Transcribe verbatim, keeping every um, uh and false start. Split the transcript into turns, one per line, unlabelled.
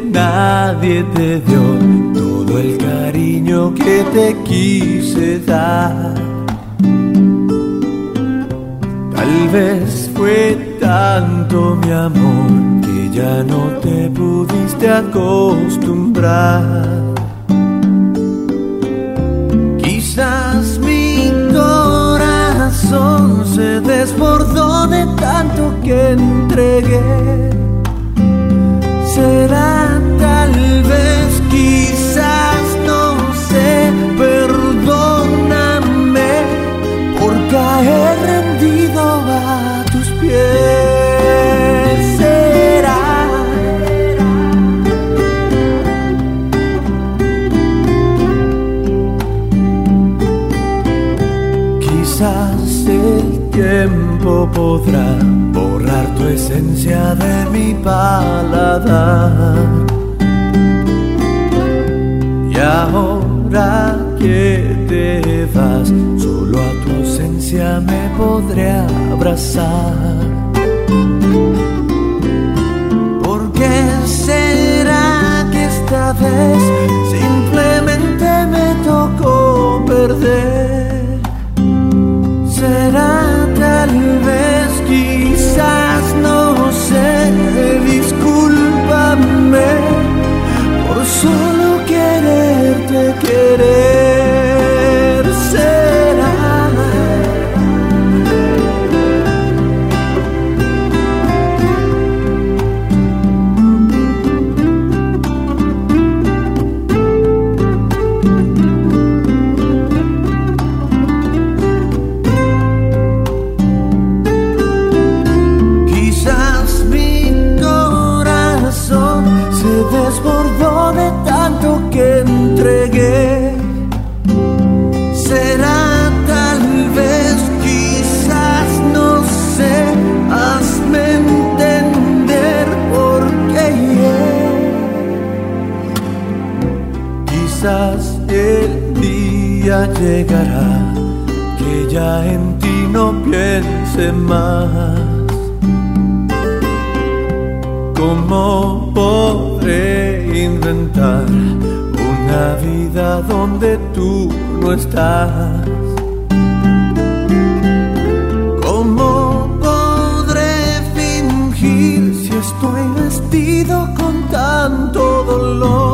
nadie te dio todo el cariño que te quise dar. Tal vez fue tanto mi amor que ya no te pudiste acostumbrar. Quizás mi corazón se desbordó de tanto que entregué. Será tal vez, quizás, no sé, perdóname por caer rendido a tus pies. Será quizás el tiempo podrá borrar tu esencia de mi paladar. Y ahora que te vas, solo a tu ausencia me podré abrazar. ¿Por qué será que esta vez simplemente me tocó perder? Será tal vez, quizás, no sé, discúlpame por solo quererte querer. Será desbordó de tanto que entregué. Será tal vez, quizás, no sé, hazme entender por qué. Quizás el día llegará que ya en ti no piense más. ¿Cómo podré inventar una vida donde tú no estás? ¿Cómo podré fingir si estoy vestido con tanto dolor?